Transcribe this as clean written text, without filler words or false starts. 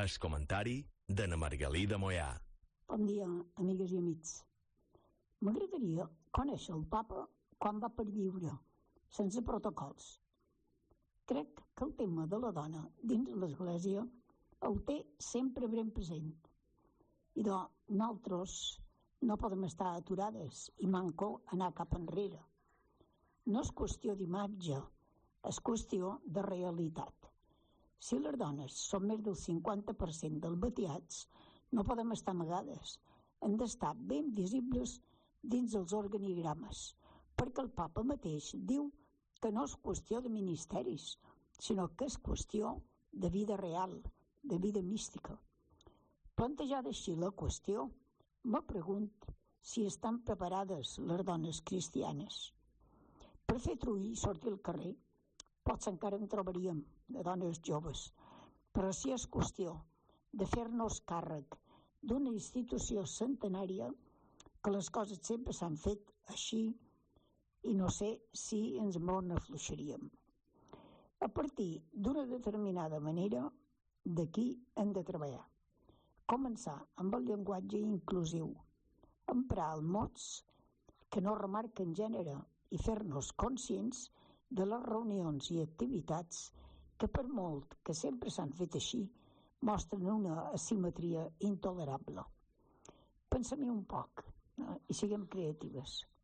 El comentari de na Margalí de Moià. Bon dia, amigues i amics. M'agradaria conèixer el papa quan va per lliure, sense protocols. Crec que el tema de la dona dins l'Església el té sempre ben present. I nosaltres no podem estar aturades i manco anar cap enrere. No és qüestió d'imatge, és qüestió de realitat. Si les dones són més del 50% dels batiats, no podem estar amagades. Hem d'estar ben visibles dins els organigrames, perquè el papa mateix diu que no és qüestió de ministeris, sinó que és qüestió de vida real, de vida mística. Plantejada així la qüestió, me pregunto si estan preparades les dones cristianes. Per fer trull i sortir al carrer, potser encara en trobaríem de dones joves, però si és qüestió de fer-nos càrrec d'una institució centenària, que les coses sempre s'han fet així i no sé si ens n'afluixaríem. A partir d'una determinada manera, d'aquí hem de treballar. Començar amb el llenguatge inclusiu, emprar els mots que no remarquen gènere i fer-nos conscients de les reunions i activitats que, per molt que sempre s'han fet així, mostren una asimetria intolerable. Pensem-hi un poc i siguem creatives.